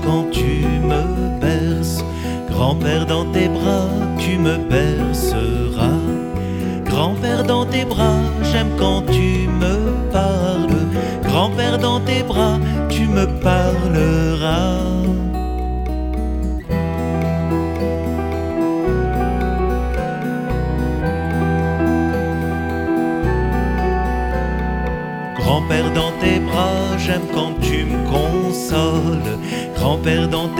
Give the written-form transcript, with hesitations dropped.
quand tu me berces. Grand-père, dans tes bras, tu me berceras. Grand-père, dans tes bras, j'aime quand tu me parles. Grand-père, dans tes bras, tu me parleras. Grand-père, dans tes bras, j'aime quand tu me consoles. Grand-père, dans